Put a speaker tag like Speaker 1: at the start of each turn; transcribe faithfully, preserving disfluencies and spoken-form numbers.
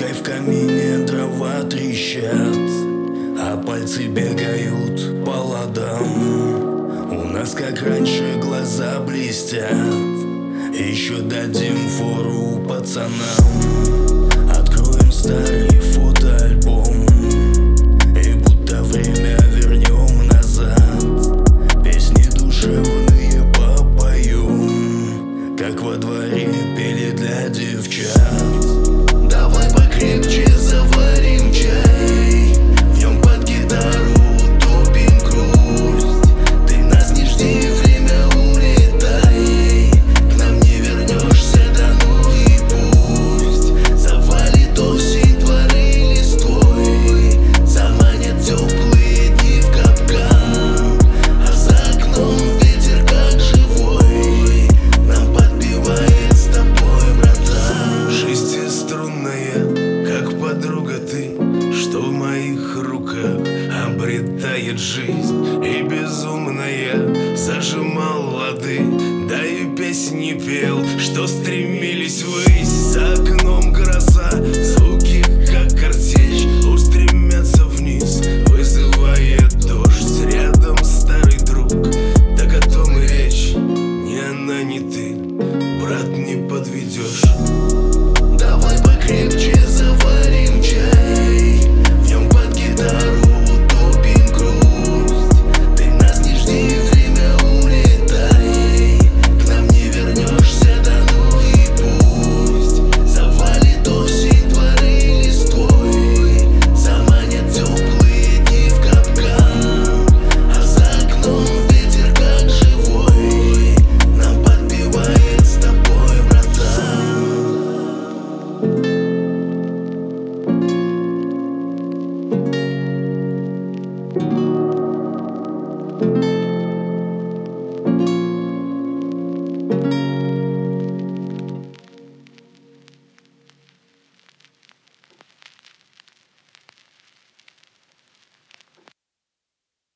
Speaker 1: Кайф в камине, дрова трещат, а пальцы бегают по ладам. У нас, как раньше, глаза блестят, еще дадим фору пацанам. Откроем старый фотоальбом и будто время вернем назад. Песни душевные попоем, как во дворе пели для девчат. Давай покрепче заварим чай, в нем под гитару утопим грусть. Ты нас не жди, время улетай, к нам не вернешься, да ну и пусть. Завалит осень дворы листвой, заманят теплые дни в капкан, а за окном ветер как живой нам подпевает с тобой, братан. Шестиструнная, как подруга ты, что в моих руках обретает жизнь. И безумная, зажимал лады, да и песни пел, что стремится